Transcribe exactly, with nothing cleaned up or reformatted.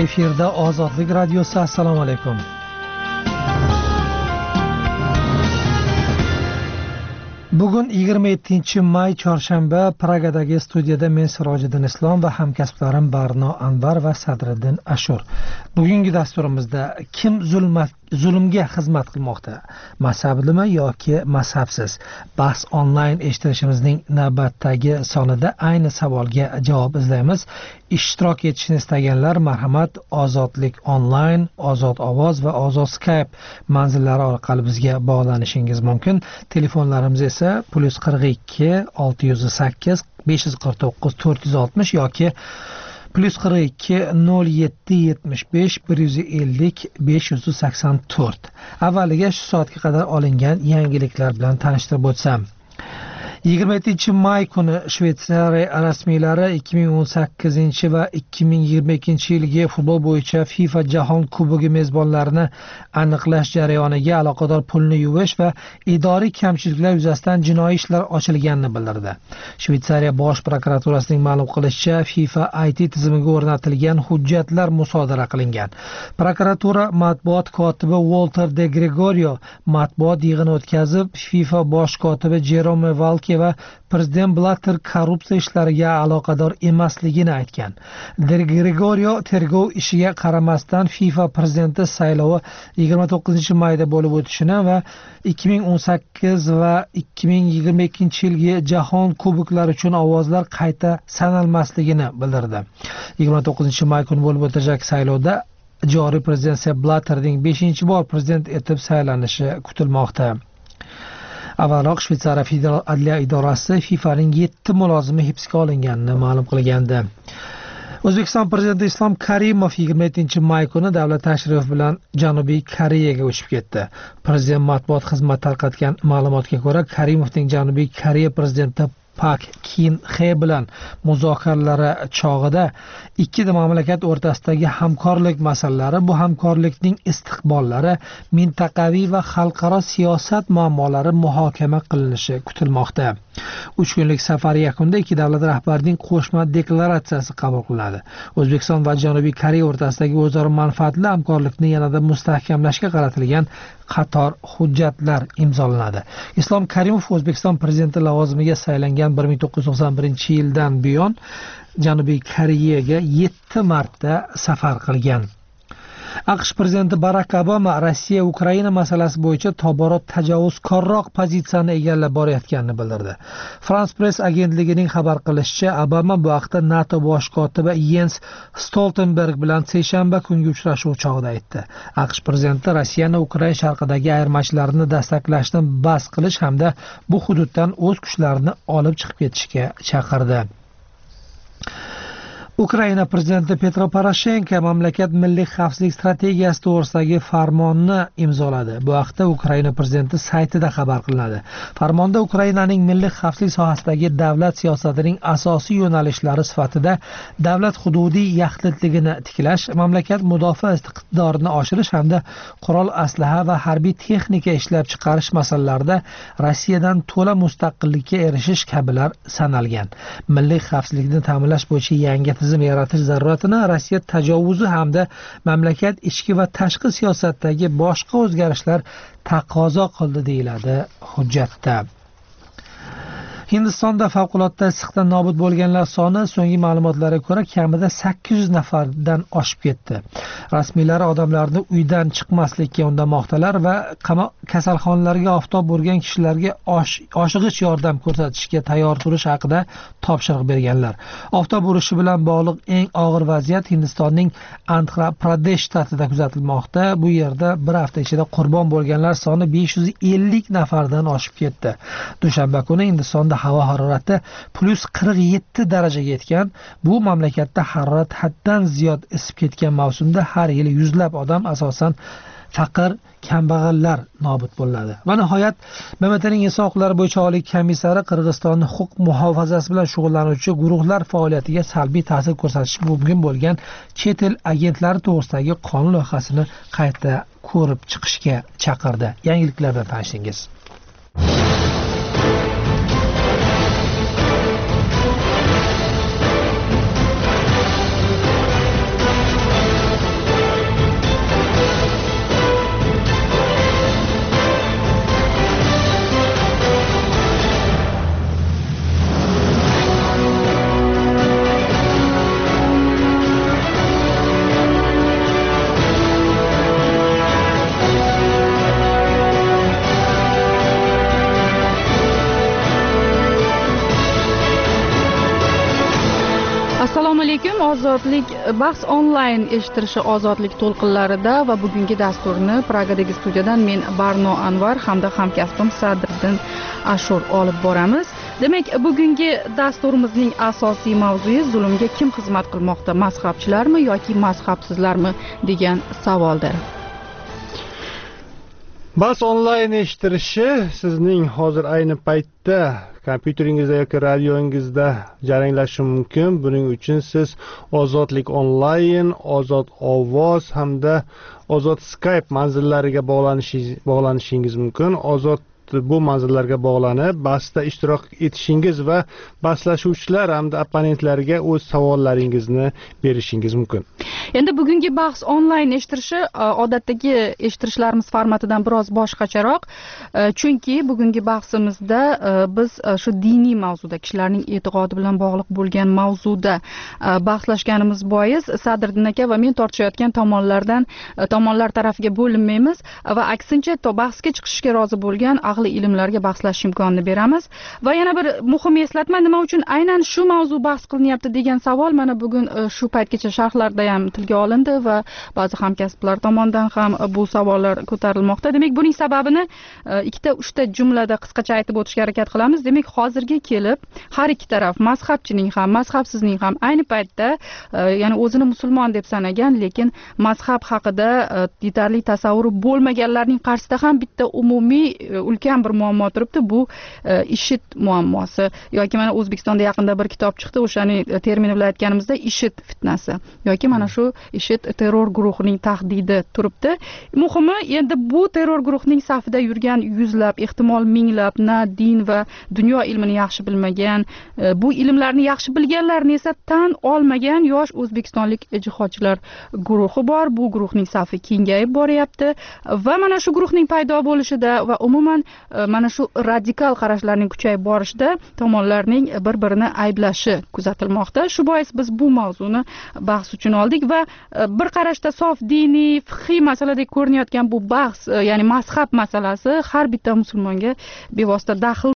Efirda Ozodlik radiosi. Assalomu alaykum. Bugun yigirma yettinchi may chorshanba, Pragadagi studiyada men Sirojiddin Islom va hamkasblarim Barno Anvar va Sadriddin Ashur. Bugungi dasturimizda kim zulmat zulmga xizmat qilmoqda? Mazhablimi yoki mazhabsiz? Bahs onlayn eshittirishimizning navbatdagi sonida ayni savolga javob izlaymiz. Ishtirok etishni istaganlar marhamat Ozodlik onlayn, Ozod ovoz va Ozod Skype manzillari orqali bizga bog'lanishingiz mumkin. Telefonlarimiz esa plus qirq ikki olti yuz sakkiz besh yuz qirq to'qqiz to'rt yuz oltmish yoki plus qirq ikki nol yetti yetmish besh bir yuz ellik besh yuz sakson to'rt. Avvaliga shu soatga qadar olingan yangiliklar bilan tanishtirib o'tsam. yigirma yettinchi may kuni Shveysariya rasmiylari ikki ming o'n sakkizinchi va ikki ming yigirma ikkinchi yilgi futbol bo'yicha FIFA Jahon Kubogi mezbonlarini aniqlash jarayoniga aloqador pulni yuvish va idoriy kamchiliklar yuzasidan jinoiy ishlar ochilganini bildirdi. Shveysariya bosh prokuraturasining ma'lum qilishicha, FIFA I T tizimiga o'rnatilgan hujjatlar musodara qilingan. Prokuratura matbuot kotibi Walter de Gregorio matbuot yig'ini o'tkazib, FIFA bosh kotibi Jerome Valke va prezident Blatter korrupsiya ishlariga aloqador emasligini aytgan. De Gregorio tergov ishiga qaramasdan FIFA prezidenti saylovi yigirma to'qqizinchi mayda bo'lib o'tishini va ikki ming o'n sakkiz va ikki ming yigirma ikkinchi yilgi Jahon Kuboklari uchun ovozlar qayta sanalmasligini bildirdi. yigirma to'qqizinchi may kuni bo'lib o'tajak saylovda joriy prezident Sepp Blatterning beshinchi bor prezident etib saylanishi kutilmoqda. Avvalroq Shveysariya federal adliya idorasi FIFAning yetti mulozimi hibsga olinganini ma'lum qilgandi. O'zbekiston prezidenti Islom Karimov yigirma yettinchi may kuni davlat tashrifi bilan Janubiy Koreyaga uchib ketdi. Prezident matbuot xizmati tarqatgan ma'lumotga ko'ra, Karimovning Janubiy Koreya prezidenti Pak Kin He bilan muzokaralari chog'ida ikki mamlakat o'rtasidagi hamkorlik masalalari, bu hamkorlikning istiqbollari, mintaqaviy va xalqaro siyosat muammolari muhokama qilinishi kutilmoqda. uch kunlik safar yakunida ikki davlat rahbarining qo'shma deklaratsiyasi qabul qilinadi. O'zbekiston va Janubiy Koreya o'rtasidagi o'zaro manfaatli hamkorlikni yanada mustahkamlashga qaratilgan qator hujjatlar imzolanadi. Islom Karimov O'zbekiston prezidenti lavozimiga saylangan bir ming to'qqiz yuz to'qson birinchi yildan buyon Janubiy Koreyaga yetti marta safar qilgan. AQSh prezidenti Barack Obama Rossiya Ukraina masalasi bo'yicha tobora tajovuzkorroq pozitsiyani egallab borayotganini bildirdi. France Press agentligining xabar qilishicha, Obama bu haqda NATO bosh kotibi Jens Stoltenberg bilan seshanba kungi uchrashuv chog'ida aytdi. AQSh prezidenti Rossiyani Ukraina sharqidagi ayirmachilarni dastaklashni bas qilish hamda bu hududdan o'z kuchlarini olib chiqib ketishga chaqirdi. Ukraina prezidenti Petro Poroshenko mamlakat milliy xavfsizlik strategiyasi to'g'risidagi farmonni imzoladi. Bu haqda Ukraina prezidenti saytida xabar qilinadi. Farmonda Ukrainaning milliy xavfsizlik sohasidagi davlat siyosatining asosiy yo'nalishlari sifatida davlat hududiy yaxlitligini tiklash, mamlakat mudofaa iqtidorini oshirish hamda qurol aslaha va harbiy texnika ishlab chiqarish masalalarida Rossiyadan to'la mustaqillikka erishish kabilar sanalgan. Milliy xavfsizlikni ta'minlash bo'yicha yangi tizim yaratish zaruratini Rossiya tajovuzi hamda mamlakat ichki va tashqi siyosatdagi boshqa o'zgarishlar taqozo qildi deyiladi hujjatda. Hindistonda favqulodda issiqdan nobud bo'lganlar soni so'nggi ma'lumotlarga ko'ra kamida sakkiz yuz nafardan oshib ketdi. Rasmiylar odamlarni uydan chiqmaslikka undamoqdalar va kasalxonalarga oftob urgan kishilarga oshig'ich yordam ko'rsatishga tayyor turish haqida topshiriq berganlar. Oftob urishi bilan bog'liq eng og'ir vaziyat Hindistonning Andhra Pradesh shtatida kuzatilmoqda. Bu yerda bir hafta ichida qurbon bo'lganlar soni besh yuz ellik nafardan oshib ketdi. Dushanba kuni Hindistonda havo harorati plus qirq yetti darajaga yetgan. Bu mamlakatda harorat haddan ziyod isib ketgan mavsumda har yili yuzlab odam asosan faqir, kambag'allar nobud bo'ladi. Va nihoyat M M T'ning inson huquqlari bo'yicha oliy komissari Qirg'izistonning huquq muhofazasi bilan shug'ullanuvchi guruhlar faoliyatiga salbiy ta'sir ko'rsatishi mumkin bo'lgan chet el agentlari to'g'risidagi qonun loyihasini qayta ko'rib chiqishga chaqirdi. Yangiliklar bilan tanishingiz. ozodlik bahs onlayn eshittirishi ozodlik to'lqinlarida va bugungi dasturni Pragadagi studiyadan men Barno Anvar hamda hamkasbim Sadriddin Ashur olib boramiz. Demak, bugungi dasturimizning asosiy mavzui zulmga kim xizmat qilmoqda, mazhabchilarmi yoki mazhabsizlarmi degan savoldir. Bahs onlayn eshittirishi sizning hozir ayni paytda kompyuteringizda yoki radiongizda jaranglashi mumkin. Buning uchun siz Ozodlik onlayn, Ozod ovoz hamda Ozod Skype manzillariga bog'lanishingiz bog'lanishingiz mumkin. Ozod bu manzillarga bog'lanib, bahsda ishtirok etishingiz va bahslashuvchilar hamda opponentlarga o'z savollaringizni berishingiz mumkin. Endi bugungi bahs onlayn eshittirishi odatdagi eshittirishlarimiz formatidan biroz boshqacharoq, chunki bugungi bahsimizda biz shu diniy mavzuda, kishilarning e'tiqodi bilan bog'liq bo'lgan mavzuda bahslashganimiz bois Sadriddin aka va men tortishayotgan tomonlardan tomonlar tarafiga bo'linmaymiz va aksincha to bahsga chiqishga rozi bo'lgan ahli ilmlarga bahslash imkonini beramiz. Va yana bir muhim eslatma, nima uchun aynan shu mavzu bahs qilinyapti degan savol mana bugun shu paytgacha sharhlarda ham tilga olindi va ba'zi hamkasblar tomonidan ham bu savollar ko'tarilmoqda. Demak, buning sababini ikkita uchta jumlada qisqacha aytib o'tishga harakat qilamiz. Demak, hozirga kelib har ikki taraf, mazhabchining ham, mazhabsizning ham ayni paytda ya'ni o'zini musulmon deb sanagan, lekin mazhab haqida yetarli tasavvuri bo'lmaganlarning qarshisida ham bitta umumiy ulkan bir muammo turibdi. Bu IShID muammosi yoki mana O'zbekistonda yaqinda bir kitob chiqdi, o'shani termini bilan aytganimizda IShID fitnasi yoki mana shu IShID terror guruhining tahdidi turibdi. Muhimi, endi bu terror guruhining safida yurgan yuzlab, ehtimol minglab na din va dunyo ilmini yaxshi bilmagan, bu ilmlarni yaxshi bilganlarni esa tan olmagan yosh o'zbekistonlik jihodchilar guruhi bor. Bu guruhning safi kengayib boryapti va mana shu guruhning paydo bo'lishida va umuman mana shu radikal qarashlarning kuchayib borishida tomonlarning bir-birini ayblashi kuzatilmoqda. Shu bois biz bu mavzuni bahs uchun oldik va bir qarashda sof diniy, fiqhiy masaladek ko'rinayotgan bu bahs, ya'ni mazhab masalasi har bitta musulmonga bevosita daxl